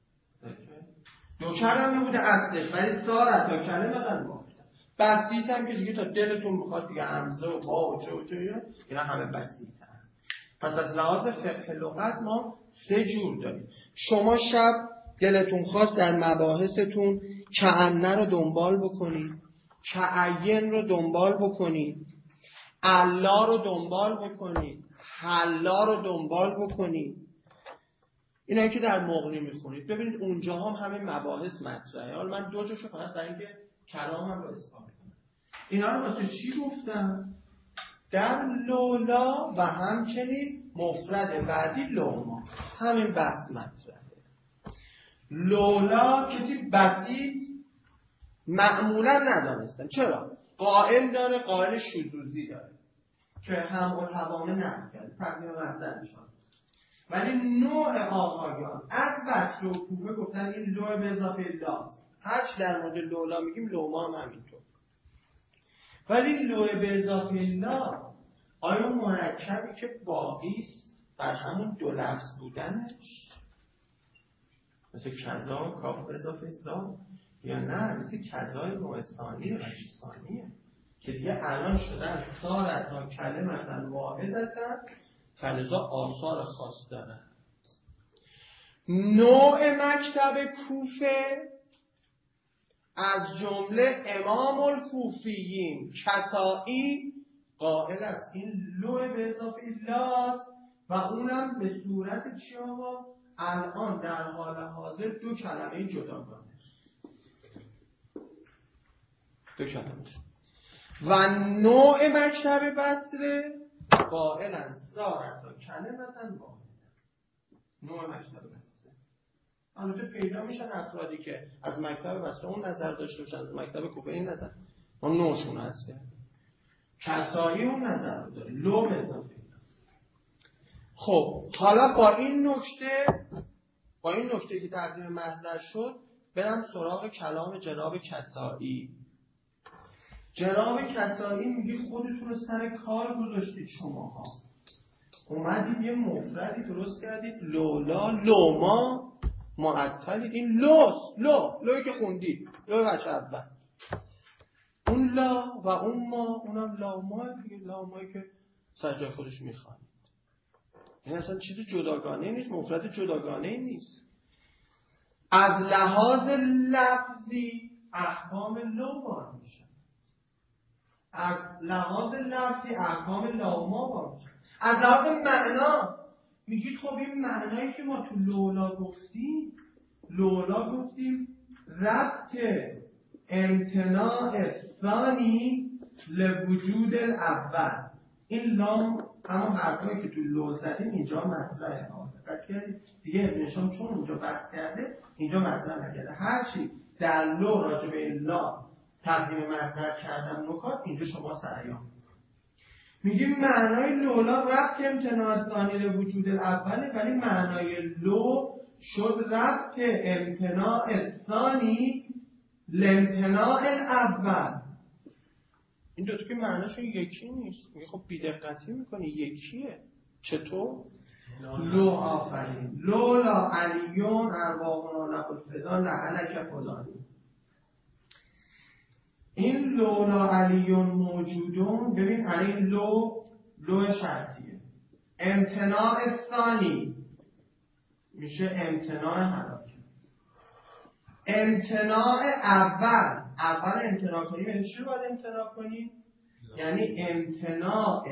دو کلمه بوده اصلش ولی سارت یا کلمه قد واحده. بسیط هم که دیگه تا دلتون بخواد دیگه همزه و با و چه و چه اینا همه بسیط هم. پس از لحاظ فقه لغت ما 3 جور داریم. شما شب دلتون خواست در مباحثتون کأنه رو دنبال بکنید، کأین رو دنبال بکنید، الا رو دنبال بکنید، حلا رو دنبال بکنید. اینایی که در مغنی میخونید ببینید اونجا هم همین مباحث مطرحه. حالا من 2 جاشو فقط برای اینکه کلامم رو اثبات کنم. اینا رو واسه چی گفتم؟ در لولا و همچنین مفرد بعدی لوما همین بحث مطرحه. لولا کسی بسیط معمولا ندانستن. چرا؟ قائل داره، قائل شذوذی داره که هم الحوامه نقل کرده تقدیم مصدر میشن. ولی نوع آقایان از بصره و کوفه گفتن این لو به اضافه لاست. هرچی در مورد لولا میگیم لوما هم همینطور. ولی لو به اضافه لا آیا مرکبی که باقیست بر همون 2 لفظ بودنش مثل کذا کاف به اضافه زا، یا نه مثل کذای نوع ثانی و رجی ثانیه که دیگه الان شدن سارت ها کلمتن واحدتن فلذا آثار خاص دارن. نوع مکتب کوفه از جمله امام الکوفیین کسائی قائل است این لو به اضافه لاست و اونم به صورت چی آقا؟ الان در حال حاضر 2 کلمه جداگانه، 2 کلمه. و نوع مکتب بصره قائلن سارت و کلمتن واحده. نوع مکتب بصره البته پیدا میشن افرادی که از مکتب بصره اون نظر داشته باشن، از مکتب کوفه این نظر، ما نوشون هست کردیم. کسایی اون نظر رو داره، لوم اضافه. خب حالا با این نکته که تقدیم محضر شد برم سراغ کلام جناب کسایی. جناب کسایی میگه خودتون رو سر کار گذاشتید شماها، اومدید یه مفردی درست کردید، لولا لوما معطلید. این لوی که خوندید، لوی بچه اول، اون لا و اون ما، اونم لامایی که سر جای خودش میخوانید. این اصلا چیز جداگانه نیست، مفرد جداگانه نیست. از لحاظ لفظی احکام لو وارد میشن، از لحاظ لفظی احکام لاما وارد میشن. از لحاظ معنا میگید خب این معنایی که ما تو لولا گفتیم ربط امتناع ثانی لوجود الاول. این لام همون حرفایی که تو لو زدیم اینجا مطرحه. دقت کردید دیگه ابن هشام چون اونجا بحث کرده اینجا مطرح نکرده. هرچی در لو راجع به لا تقدیم مصدر کردم نکات اینجا شما سریان میگیم معنای لولا ربط امتناع ثانی لوجود الاوله، ولی معنای لو شد ربط امتناع ثانی لامتناع الاول. این دوتا که معناشون یکی نیست. میگه خب بی‌دقتی میکنی، یکیه. چطور؟ لو آفرین لولا علیون ارواحنا له الفدا لهلک فلانی. این لولا علیون موجودون، ببین علی لو شرطیه، امتناع ثانی میشه امتناع حلاک. امتناع اول امتناع کنیم یعنی چی رو باید امتناع کنیم؟ یعنی امتناع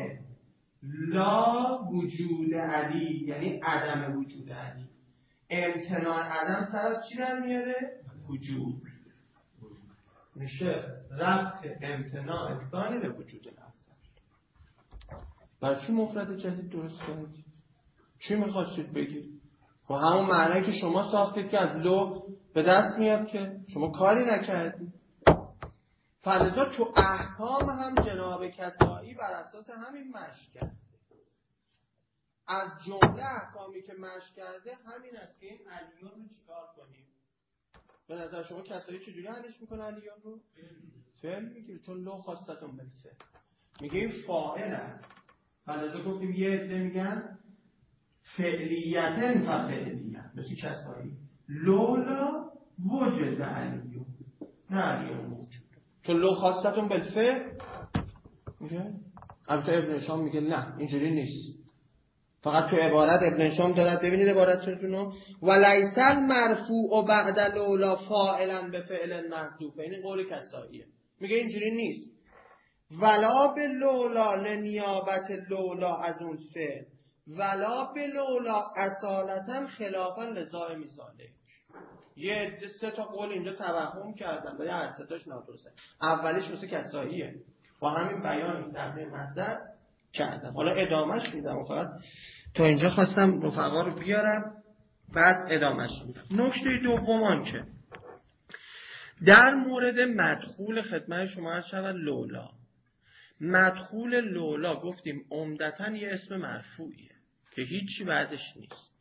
لا وجود علی، یعنی عدم وجود علی. امتناع عدم سر از چی در میاره؟ وجود. میشه ربط امتناع ثانی به وجود الاول. برای چی مفرد جدید درست کردید؟ چی میخواستید بگید؟ و همون معنی که شما ساختید که از لو به دست میاد که شما کاری نکردید. فلذا تو احکام هم جناب کسایی بر اساس همین مشق کرده. از جمله احکامی که مشق کرده همین است که این علیون رو چیکار کنیم. به نظر شما کسایی چجوری حلش میکنه علیون رو؟ فعل میگیره، چون لو خواستتون بلسه میگه این فاعل است. فلذا گفتیم یه عده میگن فعلیتن فعلیت، مثل کسایی لولا وجد علیون، نه علیون موجود، چون لو خواستتون بالفعل. میگه البته ابن هشام میگه نه اینجوری نیست، فقط تو عبارت ابن هشام دارد. ببینید عبارتتون رو، ولیس المرفوع بعد لولا فاعلا به فعل محذوف. این قول کساییه، میگه اینجوری نیست. ولا به لولا لنیابت لولا از اون فعل، ولا به لولا اصالتا خلافا لزائم مثاله. یه سه تا قول اینجا توهم کردن ولی هر سه تاش نادرسته. اولیش واسه کساییه، با همین بیان تقدیم محضر کردم. حالا ادامهش میدم، فقط تا اینجا خواستم رفقا رو بیارم بعد ادامهش میدم. نکته دوم که در مورد مدخول خدمت شما هست شود لولا. مدخول لولا گفتیم عمدتاً یه اسم مرفوعیه که هیچی بعدش نیست،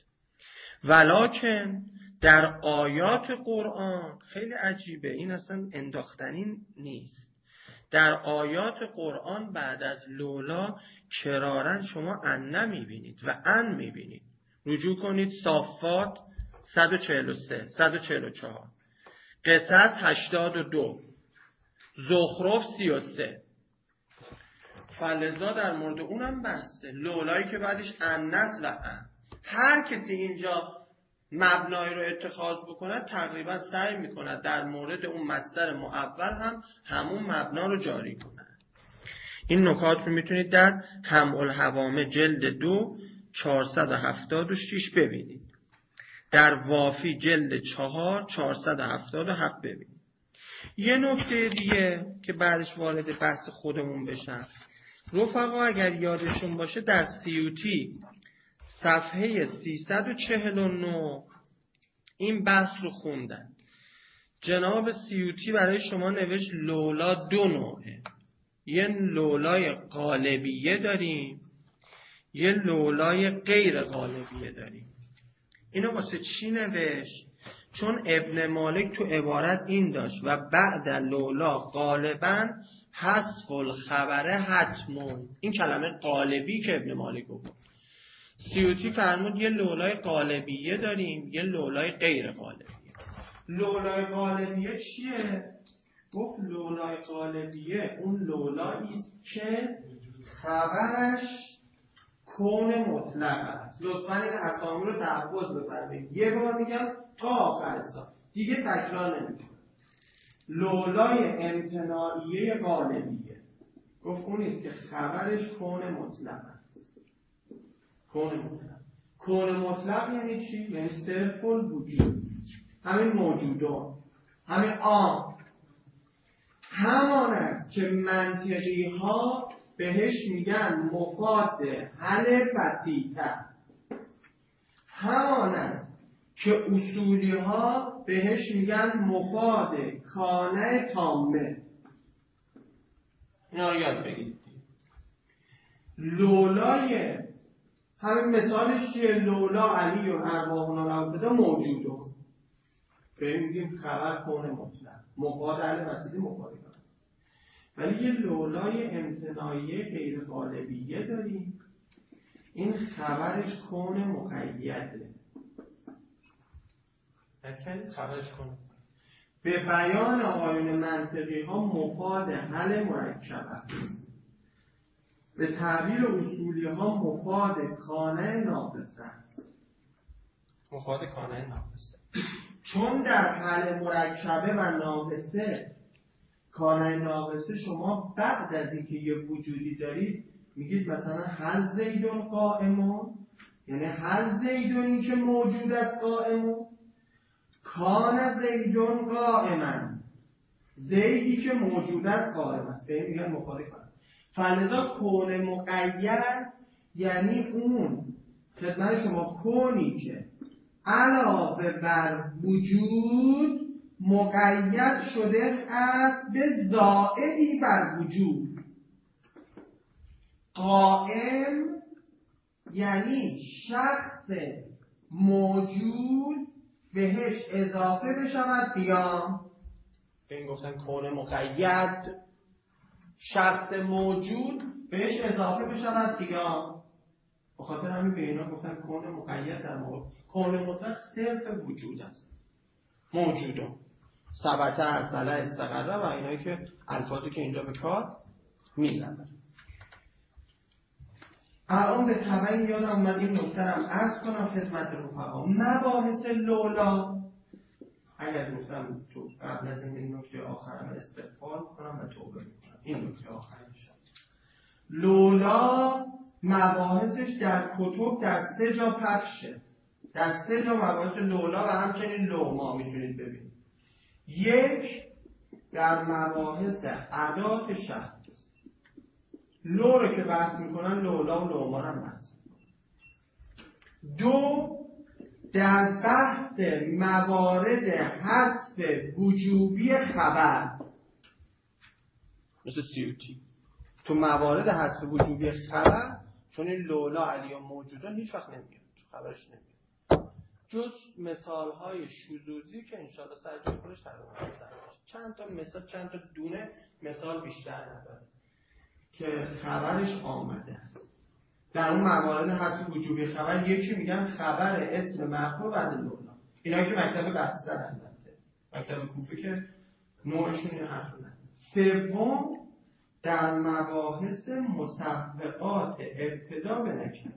ولکن در آیات قرآن خیلی عجیبه، این اصلا انداختنی نیست. در آیات قرآن بعد از لولا کرارن شما ان میبینید و ان میبینید. رجوع کنید صافات 143 144، قصص 82، زخرف 33. فلذا در مورد اونم بحثه. لولایی که بعدش انس و ان. هر کسی اینجا مبنایی رو اتخاذ بکنه تقریبا سعی میکنه در مورد اون مصدر مؤول هم همون مبنا رو جاری کنه. این نکات رو میتونید در هم الحوامه جلد 2 476 ببینید. در وافی جلد 4 477 ببینید. یه نکته دیگه که بعدش وارد بحث خودمون بشن رفقا، اگر یادشون باشه در سیوطی صفحه 349 این بحث رو خوندن. جناب سیوطی برای شما نوشت لولا دو نوعه، یه لولای قالبیه داریم، یه لولای غیر قالبیه داریم. اینو واسه چی نوشت؟ چون ابن مالک تو عبارت این داشت و بعد لولا غالبا حذف الخبر حتمون، این کلمه قالبی که ابن مالک گفت. سیوطی فرمود یه لولای قالبیه داریم، یه لولای غیر قالبیه. لولای قالبیه چیه؟ گفت لولای قالبیه اون لولایی است که خبرش کون مطلق است. لطفاً این اسامی رو تحفظ بفرمایید. یه بار میگم تا آخر سال دیگه تکرار نمیکنم. لولای امتناعیه قالبیه گفت اون است که خبرش کون مطلق است. کون مطلق. کون مطلق یعنی چی؟ یعنی صرف الوجود، همین موجودان، همین آن، همانند که منطقی ها بهش میگن مفاد حل بسیطه، همانند که اصولی ها بهش میگن مفاد کانه تامه. اینا رو یاد بگیرید. لولای همین مثالش چیه؟ لولا علی و ارواحنا الابتدا موجوده، به میگیم خبر کون مطلق، مفاد حل بسیطه، مفاد کانه. ولی یه لولای امتناعیه غیر قالبیه داریم، این خبرش کون مقیده. خبرش کون به بیان آیون منطقی ها مفاد حل مرکب است، به تعبیر اصولی ها مفاد کانه ناقصه است. مفاد کانه ناقصه چون در حل مرکبه و ناقصه، کانه ناقصه شما بعد از اینکه یه وجودی دارید میگید مثلا هل زیدون قائمون، یعنی هل زیدونی که موجود است قائمون، کان زیدون قائمن، زیدی که موجود است قائم است، به این میگن مفاد کانه. فلذا کون مقید یعنی اون خدمت شما کونی که علاوه بر وجود مقید شده است به زائدی بر وجود. قائم یعنی شخص موجود بهش اضافه بشود قیام. به این گفتن کون مقید، شخص موجود بهش اضافه بشود قیام. به خاطر همین به اینا گفتن کون مقید. در مورد کون مطلق صرف وجود است، موجوده، ثبته، اصله، استقره و اینایی که الفاظی که اینجا به کار می‌رن. الان به تبعی یادم من این نکته رو عرض کنم خدمت رفقا. مباحث لولا اگر گفتم تو قبل از این نکته آخرم استقبال کنم و توبه کنم، این نکته آخرش. لولا مباحثش در کتب در 3 جا پخشه، در 3 جا مباحث لولا و همچنین لوما میتونید ببینید. 1 در مباحث ادات شرط، لو رو که بحث میکنن لولا و لوما هم بحث. 2 در بحث موارد حذف وجوبی خبر، مثل سیوطی تو موارد حذف وجوبی خبر، چون این لولا علی و موجودان هیچ وقت نمیاد، خبرش نمیاد، جز مثالهای شذوذی که انشاءالله سر جای خودش تقریبا چند تا مثال، چند تا دونه مثال بیشتر نداره که خبرش آمده است. در اون موارد حذف وجوبی خبر یکی میگن خبر اسم مرفوع بعد لولا، اینا که مکتب بحث زدن، مکتب کوفه که نوعشون این حرف نداره. 3 در مباحث مسبقات ابتدا به نکره.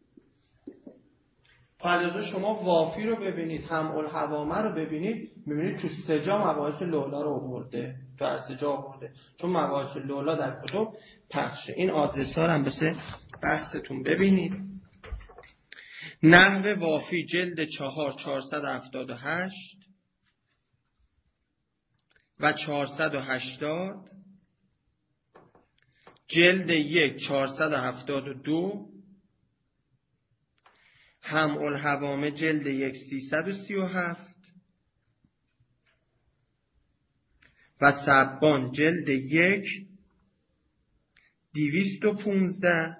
فلذا شما وافی رو ببینید، هم الحوامه رو ببینید، میبینید تو 3 جا مباحث لولا رو آورده، تو از 3 جا آورده، چون مباحث لولا در کتب پخشه. این آدرس ها رو هم بسه بحثتون ببینید. نحو وافی جلد 4 478 و 480، جلد 1 472، هم الحوامه جلد 1 337، و سبان جلد 1 215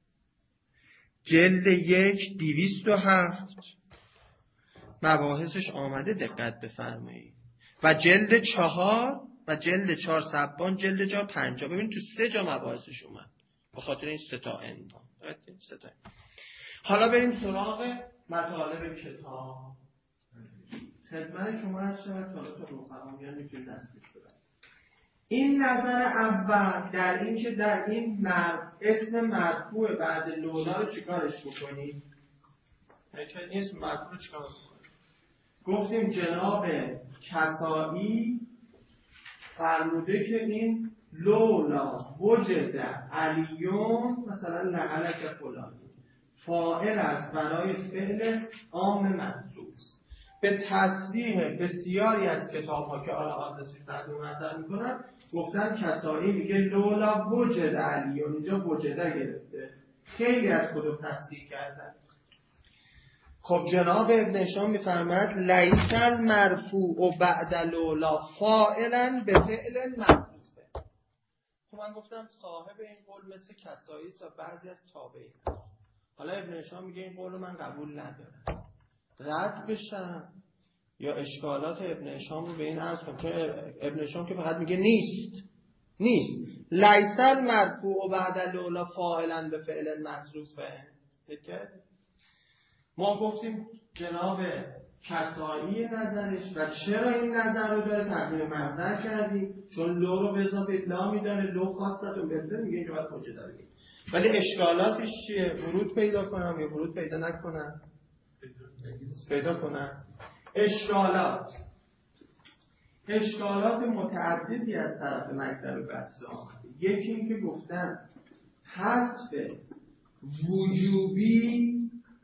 جلد 1 207 مباحثش آمده، دقت بفرمایید. و جلد 4 سبان جلد 4 50. ببینید تو 3 جا مباحثش اومد به خاطر این 3 تا عنوان. حالا بریم سراغ مطالب کتاب. خدمت شما هست شود طالب رفقامیان میتونید دستش بدن. این نظر اول در این که در این اسم مرفوع بعد لولا رو چیکارش بکنید؟ این اسم مرفوع رو چیکار بکنید؟ گفتیم جناب کسائی فرموده که این لولا وجد علیون مثلا لعلک فلانی فاعل است برای فعل عام منصوب. به تصریح بسیاری از کتاب‌ها که حالا آدرسش تقدیم نظر می‌کنن گفتن کسائی میگه لولا وجد علیون، اینجا وجده گرفته، خیلی از خودم تصریح کردن. خب جناب ابن هشام می‌فرماید لیس المرفوع بعد لولا فاعلا به فعل محذوفه. خب من گفتم صاحب این قول مثل کسائی است و بعضی از تابعین. حالا ابن هشام میگه این قول رو من قبول ندارم، رد بشم یا اشکالات ابن هشام رو به این عرض کنم. چون ابن هشام که فقط میگه نیست لیس المرفوع بعد لولا فاعلا به فعل محذوفه. ما گفتیم جناب کسائی نظرش و چرا این نظر رو داره تقدیم محضر کردیم، چون لو رو به اضافه لا میداره، لو خواستتون بهتر میگه اینجا باید وجه داره. ولی اشکالاتش چیه؟ ورود پیدا کنم یا ورود پیدا نکنم؟ پیدا کنم. اشکالات متعددی از طرف مکتب بحث آمده. یکی این که گفتن حذف وجوبی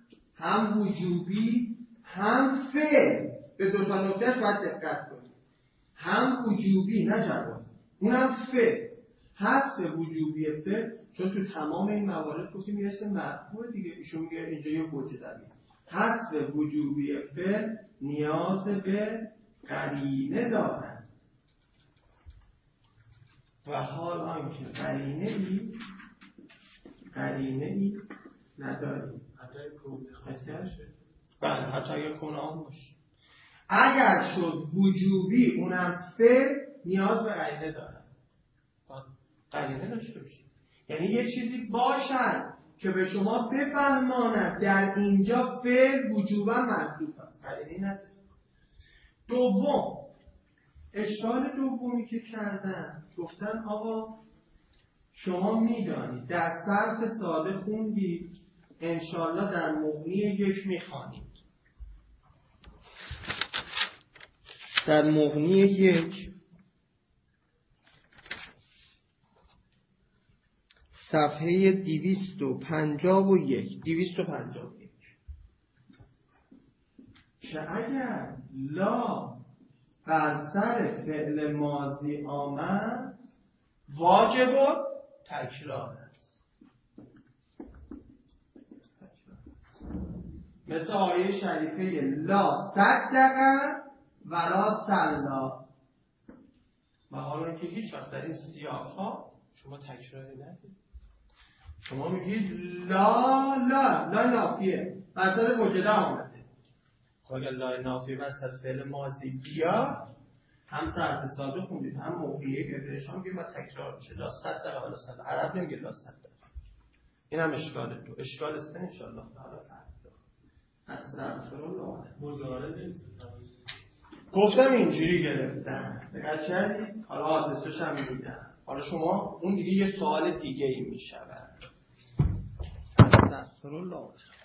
هم فعل، به دو تا نکتهش باید دقت کنید، هم وجوبی نه جواز، اونم فعل. حذف وجوبی فعل چون تو تمام این موارد گفتیم یه اسم مرفوع دیگه، ایشون میگه اینجا یه وجه داره. حذف وجوبی فعل نیاز به قرینه دارد و حال آنکه قرینه ای نداریم. حتی اگر کنان باشه، اگر شد وجوبی اونم فعل نیاز به قرینه دارد. قرینه داشته باشه، یعنی یه چیزی باشد که به شما بفهماند در اینجا فعل وجوبا محذوف است. قرینه نداره. دوم، اشکال دومی که کردن گفتن آقا شما میدانید در صرف ساده خوندید، انشالله در مغنی 1 میخوانید. در مغنی 1 صفحه 251 که اگر لا بر سر فعل ماضی آمد واجب تکرار است. مثل آیه شریفه لا صدق ولا صلا. و حالا که هیچ وقت در این سیاق‌ها شما تکراری ندید. شما میگید لا نافیه بر سر وجده آمده. اگر لا نافیه بر سر فعل ماضی بیا، هم صرف ساده خوندید هم موقعیه که بهشان میگه و تکرار میشه. لا صدق ولا صلا. عرب نمیگه لا صدق. این هم اشکال دو. اشکال سه انشاءالله تعالی فردا. استغفرالله. مزارع گفتم اینجوری گرفتم. دقت کردید؟ حالا آدرسش هم میدم. حالا شما اون دیگه یه سوال دیگه ای میشود. استغفرالله.